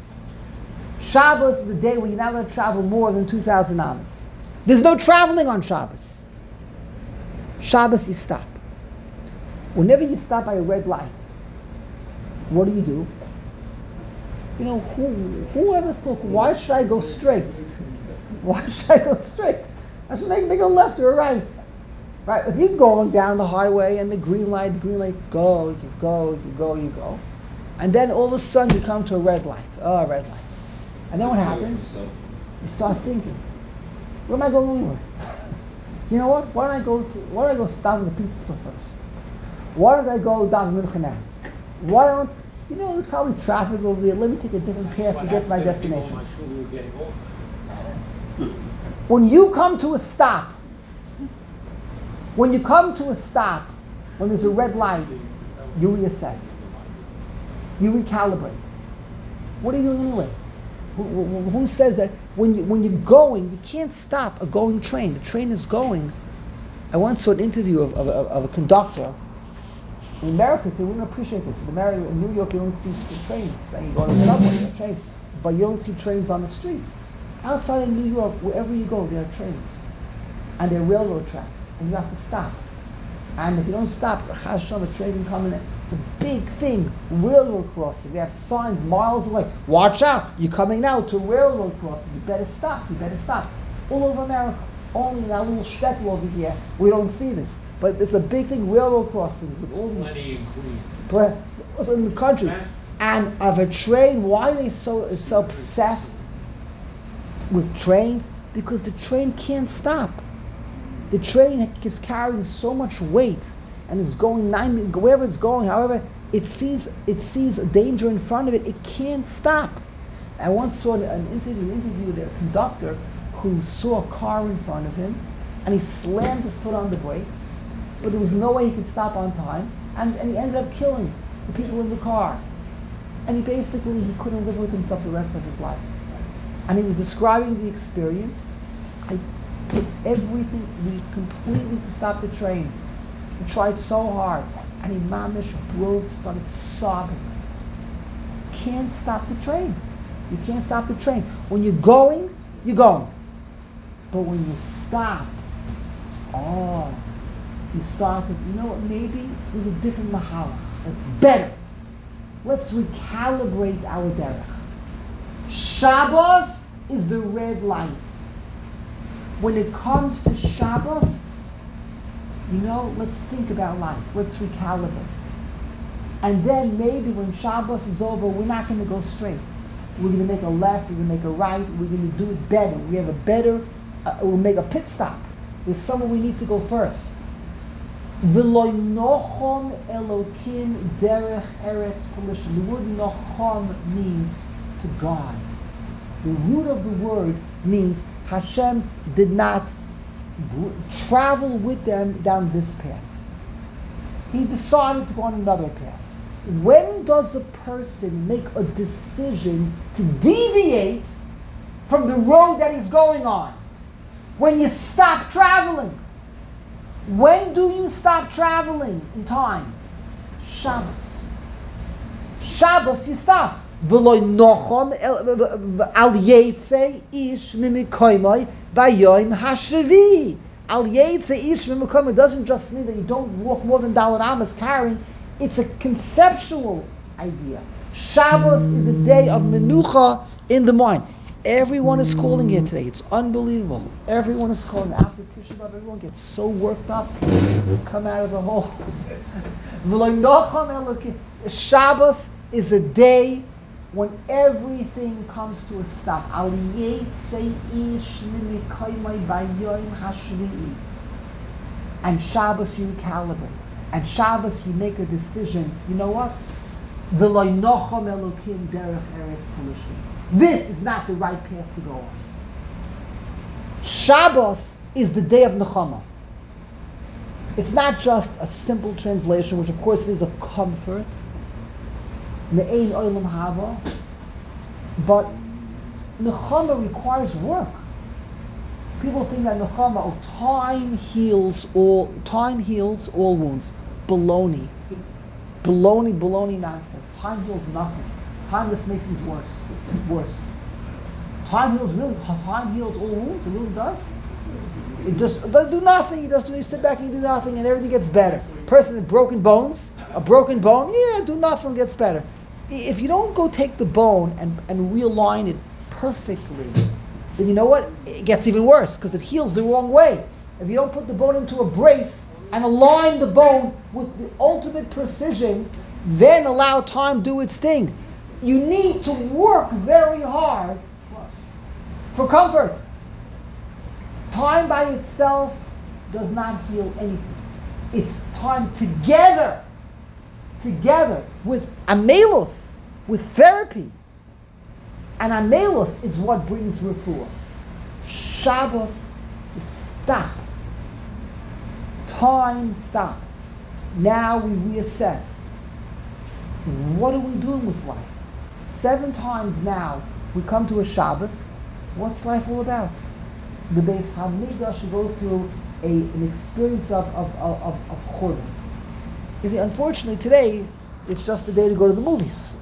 Shabbos is a day when you're not going to travel more than two thousand amas. There's no traveling on Shabbos. Shabbos, you stop. Whenever you stop by a red light, what do you do? You know, who whoever thought, why should I go straight? Why should I go straight? I should make, make a left or a right. Right? If you're going down the highway and the green light, the green light, go, you go, you go, you go. And then all of a sudden you come to a red light. Oh, red light. And then what happens? You start thinking, where am I going anyway? You know what? Why don't I go to why don't I go stop at the pizza store first? Why don't I go down Mincha now? Why don't You know, there's probably traffic over there. Let me take a different path to get to my destination. When you come to a stop, when you come to a stop, when there's a red light, you reassess. You recalibrate. What are you doing anyway? Who, who, who says that when, you, when you're going, you can't stop a going train. The train is going. I once saw an interview of, of, of a conductor. In America, they wouldn't appreciate this. In America, in New York, you don't see trains. And you go to the subway, there are trains. But you don't see trains on the streets. Outside of New York, wherever you go, there are trains. And there are railroad tracks. And you have to stop. And if you don't stop, a train can come in. It's a big thing. Railroad crossing. They have signs miles away. Watch out. You're coming now to a railroad crossing. You better stop. You better stop. All over America. Only in that little shtetl over here, we don't see this. But it's a big thing, railroad crossing with all these. Plenty in Queens. Also in the country. And of a train, why are they so so obsessed with trains? Because the train can't stop. The train is carrying so much weight, and it's going ninety, wherever it's going. However, it sees it sees a danger in front of it. It can't stop. I once saw an interview, an interview with a conductor who saw a car in front of him, and he slammed his foot on the brakes, but there was no way he could stop on time, and, and he ended up killing the people in the car. And he basically, he couldn't live with himself the rest of his life. And he was describing the experience. I picked everything, we completely to stop the train. We tried so hard. And he mamish broke, started sobbing. Can't stop the train. You can't stop the train. When you're going, you're going. But when you stop, oh, you start to, you know what, maybe there's a different mahalach. It's better. Let's recalibrate our derech. Shabbos is the red light. When it comes to Shabbos, you know, let's think about life. Let's recalibrate. And then maybe when Shabbos is over, we're not going to go straight. We're going to make a left, we're going to make a right, we're going to do it better. We have a better, uh, we'll make a pit stop. There's somewhere we need to go first. V'lo nochom Elokim derech eretz polishim. The word nochom means to guide. The root of the word means Hashem did not travel with them down this path. He decided to go on another path. When does a person make a decision to deviate from the road that he's going on? When you stop traveling. When do you stop traveling in time? Shabbos. Shabbos, you stop. V'lo nochom al yetze ish mimikoymai b'yoyim hashvi. Al yetze ish mimikoymai doesn't just mean that you don't walk more than Dalet Amos carrying. It's a conceptual idea. Shabbos is a day of menucha in the mind. Everyone is calling here today. It's unbelievable. Everyone is calling. After Tisha B'Av, everyone gets so worked up. Come out of the hole. Shabbos is a day when everything comes to a stop. And Shabbos you recalibrate. And Shabbos you make a decision. You know what? This is not the right path to go on. Shabbos is the day of Nechama. It's not just a simple translation, which of course it is of comfort, me'ein olam haba, but Nechama requires work. People think that Nechama, oh, time heals all, time heals all wounds. Baloney. Baloney, baloney nonsense. Time heals nothing. Time just makes things worse. Worse. Time heals really. Time heals all wounds. It really does. It just doesn't do nothing. You just you sit back and you do nothing, and everything gets better. Person with broken bones, a broken bone, yeah, do nothing, gets better. If you don't go take the bone and, and realign it perfectly, then you know what? It gets even worse because it heals the wrong way. If you don't put the bone into a brace and align the bone with the ultimate precision, then allow time to do its thing. You need to work very hard for comfort. Time by itself does not heal anything. It's time together, together with amelos, with therapy. And amelos is what brings refuah. Shabbos is stop. Time stops. Now we reassess. What are we doing with life? Seven times now we come to a Shabbos. What's life all about? The Beis Hamikdash should go through a, an experience of of of, of, of churban. You see, unfortunately today it's just a day to go to the movies.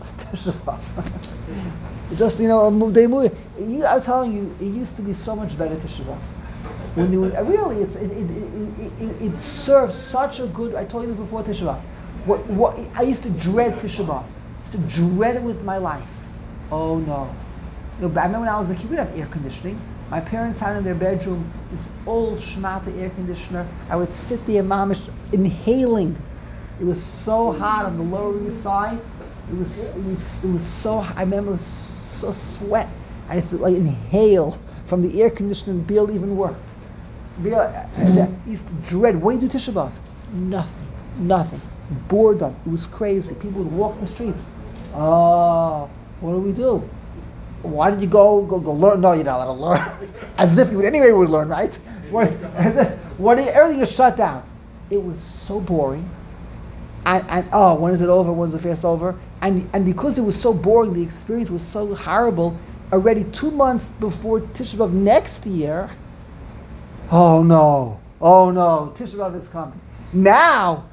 Just, you know, a day movie. You, I'm telling you, it used to be so much better Tisha B'Av. When you would, really, it's, it, it, it, it, it serves such a good. I told you this before Tisha B'Av. What, what I used to dread Tisha B'Av. I used to dread it with my life. Oh no! You know, I remember when I was a kid, we didn't have air conditioning. My parents had in their bedroom this old Shmata air conditioner. I would sit there, mamish, inhaling. It was so hot on the Lower East Side. It was, it was, it was so. I remember it was so sweat. I used to like inhale from the air conditioner and barely even worked. Barely, I, I used to dread. What do you do Tisha B'Av? Nothing. Nothing. Boredom. It was crazy. People would walk the streets. Oh, what do we do? Why did you go go go learn? No, you're not allowed to learn. As if you would anyway would learn, right? What? As if, what? Everything is shut down. It was so boring. And, and oh, when is it over? When's the fast over? And and because it was so boring, the experience was so horrible. Already two months before Tisha B'Av next year. Oh no! Oh no! Tisha B'Av is coming. Now,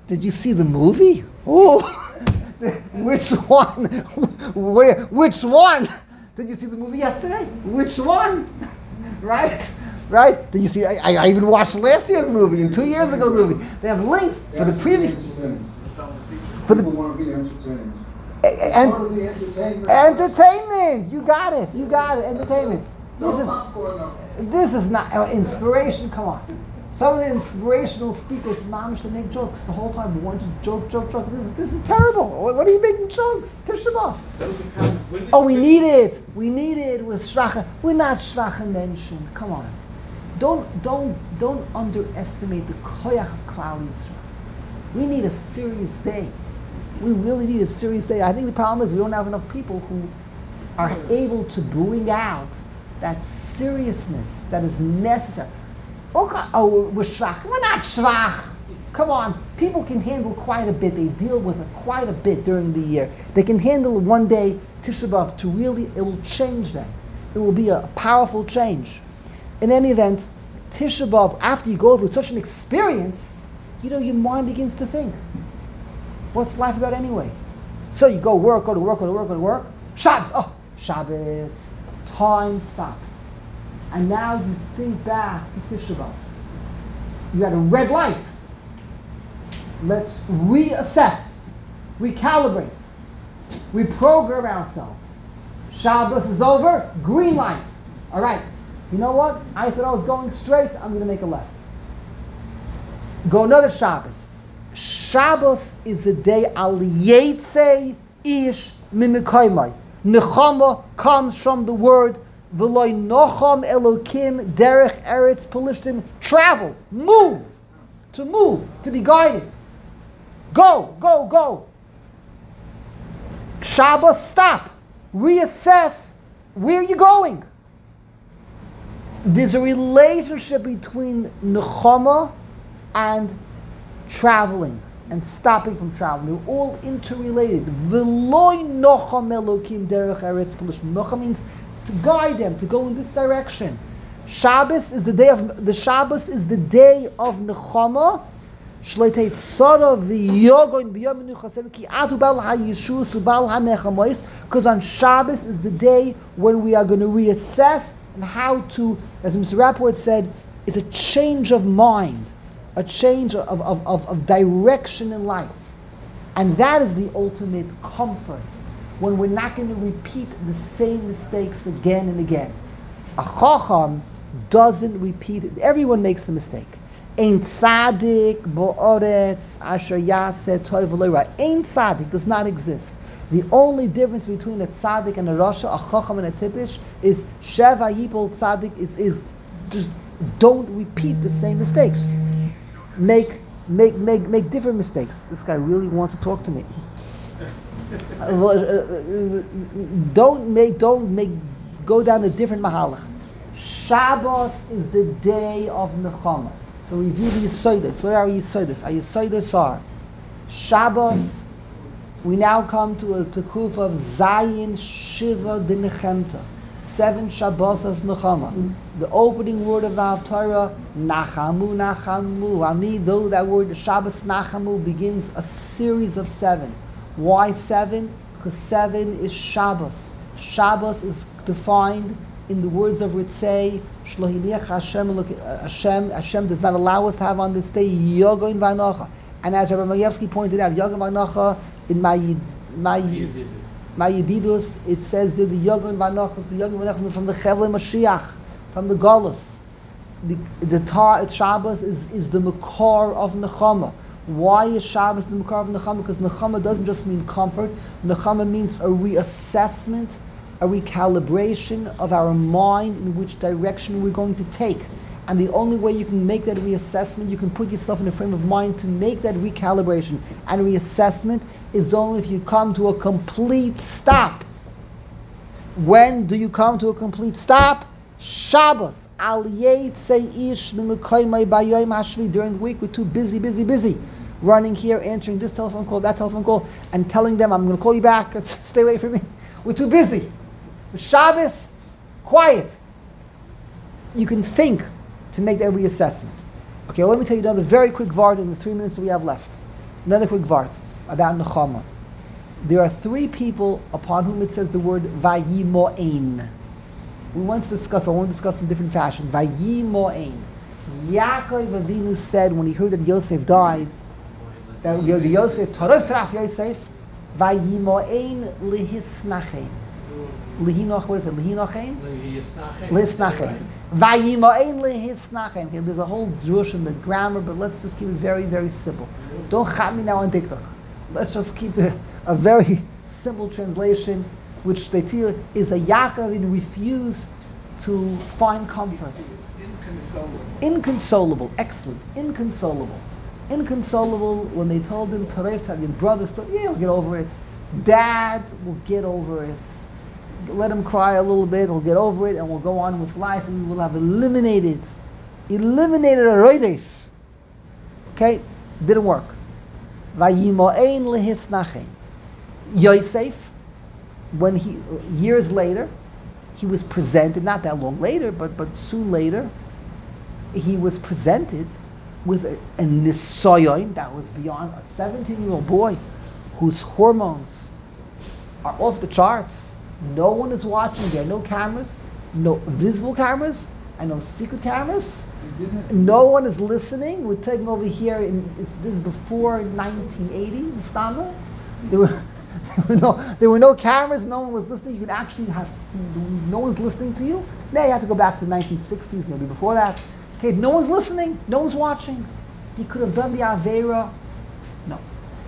Did you see the movie? Oh, which one? Where? Which one? Did you see the movie yesterday? Which one? Right? Right? Did you see? I, I even watched last year's movie and two years ago's movie. They have links for the preview. For People the want to be entertained. and, Part of the entertainment. entertainment. You got it. You got it. Entertainment. No This is popcorn, no. this is not uh, inspiration. Come on. Some of the inspirational speakers managed to make jokes the whole time. One just joke, joke, joke. This is this is terrible. What what are you making jokes? Tisha B'Av. That was the kind of- when did Oh, you we get- need it. We need it with shvacha. We're not shvacha mention. Come on. Don't don't don't underestimate the koyach of Klal Yisrael. We need a serious day. We really need a serious day. I think the problem is we don't have enough people who are able to bring out that seriousness that is necessary. Okay, oh, we're shvach. We're not shvach. Come on. People can handle quite a bit. They deal with it quite a bit during the year. They can handle one day Tisha B'Av to really, it will change them. It will be a powerful change. In any event, Tisha B'Av, after you go through such an experience, you know, your mind begins to think, what's life about anyway? So you go work, go to work, go to work, go to work. Shabbos, oh, Shabbos, time stops. And now you think back to Tisha B'Av. You had a red light. Let's reassess, recalibrate, reprogram ourselves. Shabbos is over, green light. All right, you know what? I thought I was going straight, I'm going to make a left. Go another Shabbos. Shabbos is the day al yetzei ish mimikoymai. Nechama comes from the word v'loy nocham elokim derech eretz pelishtim. Travel, move, to move, to be guided. Go, go, go. Shabbos, stop. Reassess. Where are you going? There's a relationship between nechama and traveling and stopping from traveling. They're all interrelated. V'loy nocham elokim derech eretz pelishtim. Nocham means to guide them, to go in this direction. Shabbos is the day of the Shabbos is the day of nechama. Because on Shabbos is the day when we are going to reassess and how to, as Mister Rapport said, it's a change of mind, a change of, of, of, of direction in life. And that is the ultimate comfort, when we're not going to repeat the same mistakes again and again. A chacham doesn't repeat it. Everyone makes a mistake. Ein tzaddik bo'oretz asher yaseh tov v'lo ra. Ein tzaddik does not exist. The only difference between a tzaddik and a rasha, a chacham and a tipish, is sheva yipol tzaddik is is just don't repeat the same mistakes. Make make make make different mistakes. This guy really wants to talk to me. don't make don't make go down a different mahalach. Shabbos is the day of nechama. So we review the Yisoides. What are Yisoides? Our Yisoides are Shabbos. We now come to a tekuf of Zayin Shiva de Nechemta. Seven Shabbos of Nechama. The opening word of the Haftarah, Nachamu, Nachamu. Ami, though that word, Shabbos Nachamu, begins a series of seven. Why seven? Because seven is Shabbos. Shabbos is defined in the words of Ritzei, Hashem, Hashem, Hashem does not allow us to have on this day Yoga in Vanocha. And as Rabbi Mayevsky pointed out, Yoga in Vanocha, in my my my Yedidus, it says that the Yoga in Vanocha, the Yoga in Vanocha from the Chevle Mashiach, from the Golus. The, the Tar Shabbos is, is the Makor of Nechama. Why is Shabbos the Makor of Nechama? Because Nechama doesn't just mean comfort. Nechama means a reassessment, a recalibration of our mind in which direction we're going to take. And the only way you can make that reassessment, you can put yourself in a frame of mind to make that recalibration and reassessment, is only if you come to a complete stop. When do you come to a complete stop? Shabbos. Al yetzei ish mimikoymai bayoyim hashvi. During the week, we're too busy, busy, busy. Running here, answering this telephone call, that telephone call, and telling them, I'm going to call you back, stay away from me. We're too busy. Shabbos, quiet. You can think to make that reassessment. Okay, well, let me tell you another very quick vart in the three minutes that we have left. Another quick vart about Nechama. There are three people upon whom it says the word Vayimo'ein. We once discussed, but I want to discuss in a different fashion. Vayimo'ein. Yaakov Avinu said when he heard that Yosef died, that Yosef, Torov Traf Yosef, Vayimo'ein lihisnachem. Lihinoch, what is it? Lihinochem? Lihisnachem. Vayimo'ein lihisnachem. Okay, there's a whole Jewish in the grammar, but let's just keep it very, very simple. Don't chat me now on TikTok. Let's just keep the, a very simple translation, which they tell you is a Yaakov Avinu refused to find comfort. Inconsolable. Inconsolable, excellent, inconsolable. Inconsolable when they told him, Tarev Tav, your brother, still, yeah, he'll get over it. Dad will get over it. Let him cry a little bit, he'll get over it, and we'll go on with life, and we will have eliminated, eliminated a roidef. Okay? Didn't work. Vayimo'ein lehisnachem. Yosef, when he, years later, he was presented, not that long later, but, but soon later, he was presented with a, a nisayon that was beyond a seventeen-year-old boy whose hormones are off the charts. No one is watching. There are no cameras, no visible cameras, and no secret cameras. No one is listening. We're taking over here. In, it's, this is before nineteen eighty in Istanbul. There were, there were no there were no cameras. No one was listening. You could actually have no one's listening to you. Now you have to go back to the nineteen sixties, maybe before that. Okay, no one's listening. No one's watching. He could have done the Avera. No.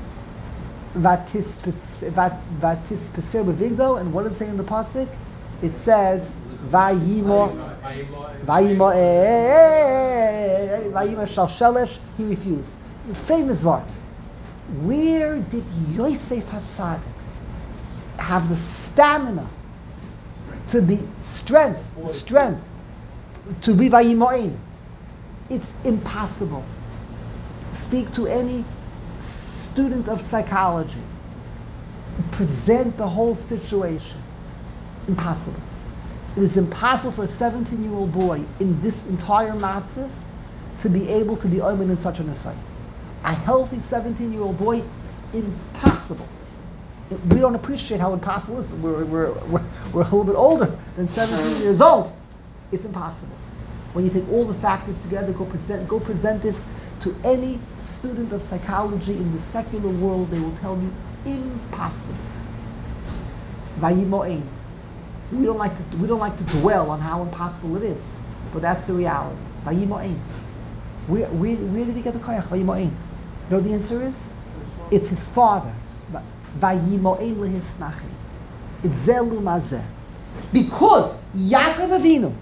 Vatis Pesir B'Vigdo, and what does it say in the pasuk? It says Vayimo Vayimo Vayimo Shalshelesh. He refused. Famous word. Where did Yosef HaTzadik have the stamina to be strength, the strength to be Vayimo'ein? It's impossible. Speak to any student of psychology. Present the whole situation. Impossible. It is impossible for a seventeen-year-old boy in this entire matzav to be able to be omen in such an aside. A healthy seventeen-year-old boy, impossible. We don't appreciate how impossible it is, but we're, we're, we're, we're a little bit older than seventeen years old. It's impossible. When you take all the factors together, go present, go present this to any student of psychology in the secular world, they will tell you, impossible. Vayimo'ein. We don't like to we don't like to dwell on how impossible it is, but that's the reality. Vayimo'ein. Where, where, where did he get the koyach? Vayimo'ein. You know what the answer is? It's his father's. Vayimo'ein lehisnachem. It's zelu mazeh. Because Yaakov Avinu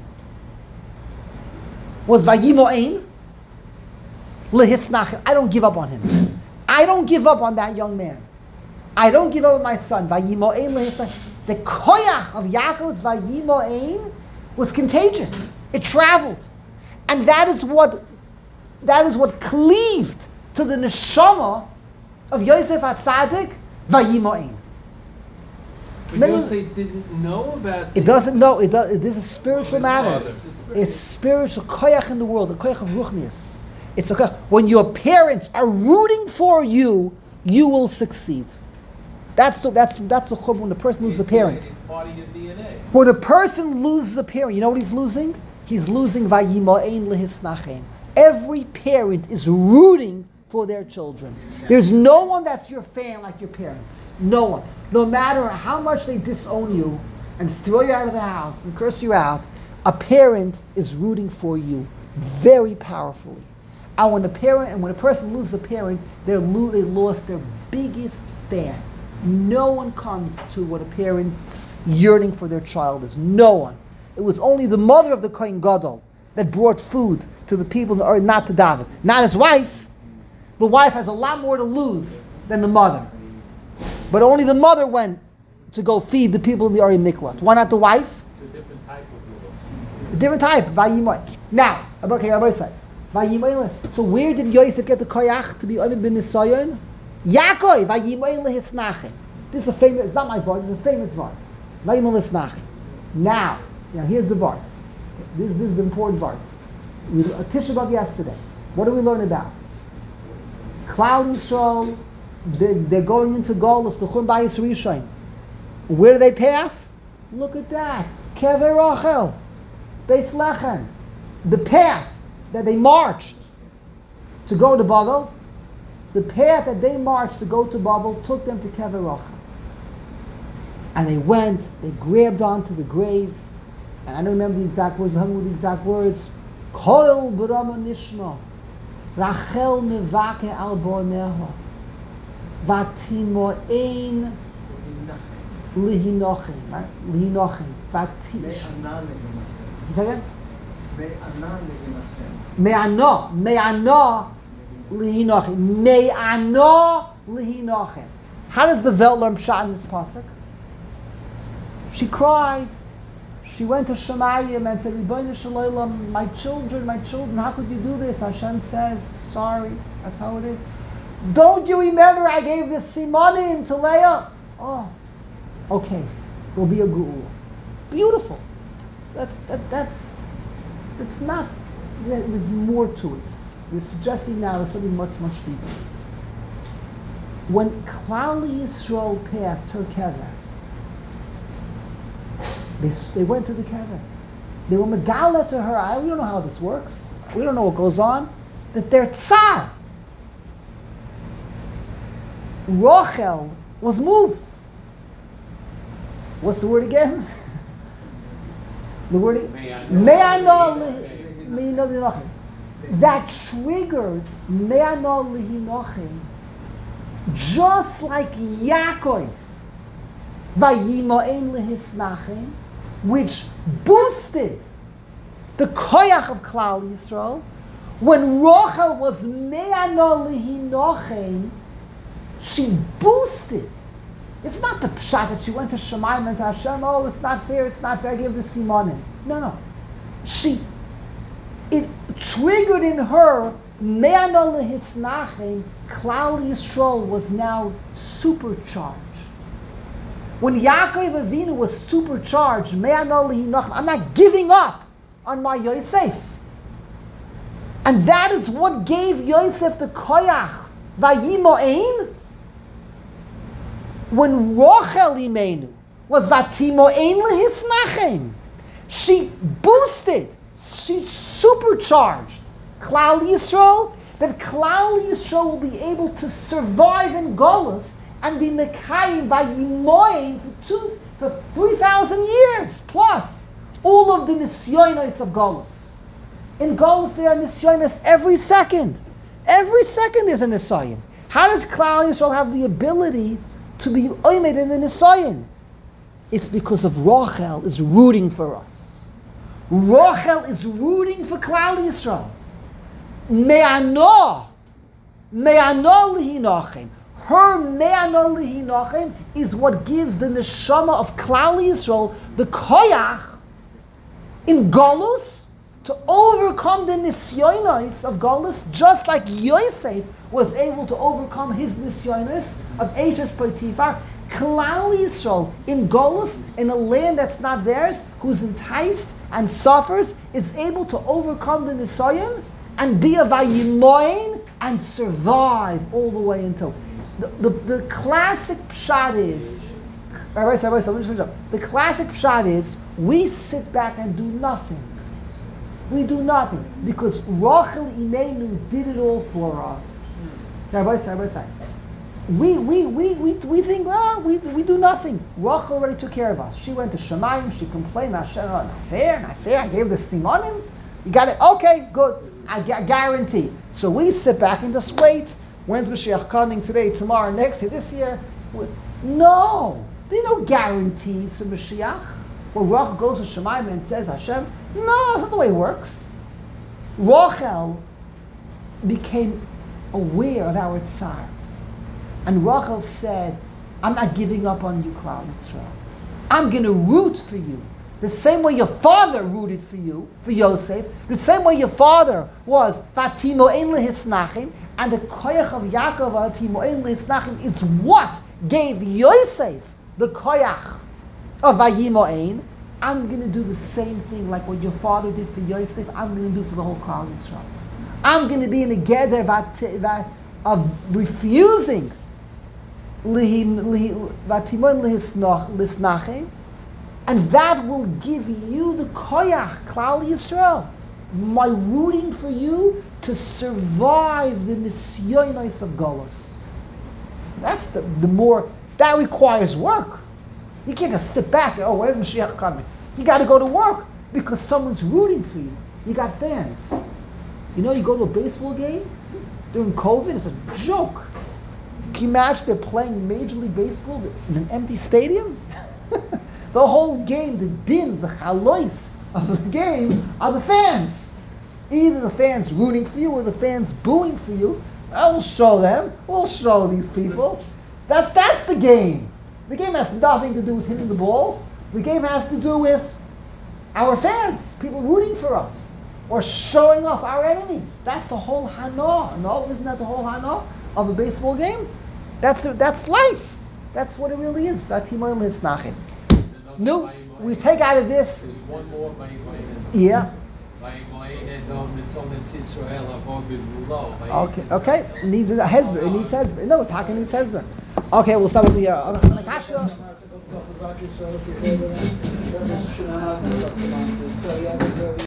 was Vayimo'ein lehisnachem. I don't give up on him. I don't give up on that young man. I don't give up on my son. Vayimo'ein lehisnachem. The koyach of Yaakov's Vayimo'ein was contagious. It traveled. And that is what that is what cleaved to the neshama of Yosef HaTzadik, Vayimo'ein. But Many- Yosef didn't know about It doesn't know. It does. This is spiritual His matters. father. It's spiritual koyach in the world. The koyach of ruchnius. It's a koyach. When your parents are rooting for you, you will succeed. That's the that's that's the chum when the person loses a parent. It's part of your D N A. When a person loses a parent, you know what he's losing? He's losing Vayimo'ein lehisnachem. Every parent is rooting for their children. There's no one that's your fan like your parents. No one. No matter how much they disown you and throw you out of the house and curse you out, a parent is rooting for you very powerfully. And when a parent and when a person loses a parent, they're lo- they lost their biggest fan. No one comes to what a parent's yearning for their child is. No one. It was only the mother of the Kohen Gadol that brought food to the people, or not to David. Not his wife. The wife has a lot more to lose than the mother. But only the mother went to go feed the people in the Ari Miklat. Why not the wife? It's a different type of loss. A different type. Vayimoy. Now, okay, Rabbi said, Vayimoy. So where did Yosef get the koyach to be Omed bin Nisayon? Yaakov. Vayimoy lehisnachem. This is a famous. It's not my part. It's a famous part. Vayimoy lehisnachem. Now, now here's the part. This, this is the important part. We did a Tisha B'Av yesterday. What do we learn about? Klal Yisrael They, they're going into Golus, the Churban Bayis Rishon. Where do they pass? Look at that. Kever Rachel, Beis Lechem. The path that they marched to go to Babel, the path that they marched to go to Babel took them to Kever Rachel. And they went, they grabbed onto the grave, and I don't remember the exact words, I don't remember the exact words. Koil B'Rama Nishma, Rachel Mevake Al Borneho, Vatimo Ein Lihinochin, right? Lihinochin. Vatish. Second? Me'ano. Me'ano lihinochin. Me'ano lihinochin. How does the Vel learn Pshat in this pasuk? She cried. She went to Shemayim and said, Ribono Shel Olam, my children, my children, how could you do this? Hashem says, sorry, that's how it is. Don't you remember I gave this simonim to Leah? Oh, okay, there'll be a geula. Beautiful. That's that. That's. It's not. There's more to it. We're suggesting now there's something much, much deeper. When Klal Yisrael passed her kever, they they went to the kever. They were megala to her. I, we don't know how this works. We don't know what goes on. That they're tsar. Rachel was moved. What's the word again? The word Me'ano lihinochin. That triggered Me'ano lihinochin, just like Yaakov, Vayimo'en lehisnachin, which boosted the koyach of Klal Yisrael. When Rachel was Me'ano lihinochin, she boosted. It's not the pshat that she went to Shemayim and said, Hashem, oh, it's not fair, it's not fair, I gave the simonim. No, no. She, it triggered in her, Me'ano lehisnachin, Klal Yisrael was now supercharged. When Yaakov Avinu was supercharged, Me'ano lehinochin, I'm not giving up on my Yosef. And that is what gave Yosef the koyach, Vayimo'en. When Rachel Imenu was Vatimo Ein Lehisnachem, she boosted, she supercharged Klal Yisrael, that Klal Yisrael will be able to survive in Golus and be Mekayim by Yimoin for two, for three thousand years plus all of the Nisyonos of Golus. In Golus there are Nisyonos every second. Every second there's a Nisyon. How does Klal Yisrael have the ability to be oimed in the Nisayin? It's because of Rachel is rooting for us. Rachel is rooting for Klal Yisrael. Me'ano, me'ano lihinochem. Her me'ano lihinochem is what gives the neshama of Klal Yisrael the koyach in Golus to overcome the nisyonos of Golus, just like Yosef was able to overcome his nisyonos of Eishes Potifar. Klal Yisrael in Golus, in a land that's not theirs, who's enticed and suffers, is able to overcome the nisyon and be a vayimoin and survive all the way until the the, the classic pshat is. All right, all right, so let me finish up. The classic pshat is we sit back and do nothing. We do nothing because Rachel Imenu did it all for us. Rabbi, Rabbi, Rabbi. We we we we we think well we we do nothing. Rachel already took care of us. She went to Shemayim. She complained. Hashem, oh, not fair, not fair. I gave the simonim. You got it. Okay, good. I, gu- guarantee. So we sit back and just wait. When's Mashiach coming? Today, tomorrow, next year, this year? No, there are no guarantees for Mashiach. When Rachel goes to Shemayim and says Hashem, no, that's not the way it works. Rachel became aware of our tsar. And Rachel said, I'm not giving up on you, Klal Yisrael. I'm going to root for you. The same way your father rooted for you, for Yosef, the same way your father was, Vatimo Ein Lehisnachim, and the koyach of Yaakov, Vatimo Ein Lehisnachim, is what gave Yosef the koyach of Vayimo Ein. I'm going to do the same thing like what your father did for Yosef, I'm going to do for the whole Klal Yisrael. I'm going to be in the gather of refusing lihin- lihi- vatimon lihisnach- lisnachem, and that will give you the koyach, Klal Yisrael. My rooting for you to survive the nisyonos of Golos. That's the, the more, that requires work. You can't just sit back and, oh, where's Mashiach coming? You got to go to work because someone's rooting for you. You got fans. You know, you go to a baseball game during COVID, it's a joke. Can you imagine they're playing Major League Baseball in an empty stadium? The whole game, the din, the chalois of the game are the fans. Either the fans rooting for you or the fans booing for you. I will show them. We'll show these people. That's that's the game. The game has nothing to do with hitting the ball. The game has to do with our fans, people rooting for us, or showing off our enemies. That's the whole hana. No, isn't that the whole hana of a baseball game? That's that's life. That's what it really is. Vatimon lihisnachem. No, we take out of this. There's one more by Yeah. Okay. Okay. Okay. It needs a hezbollah. It needs hezbollah. No, Taka needs hezbollah. Okay, we'll start with the. Uh,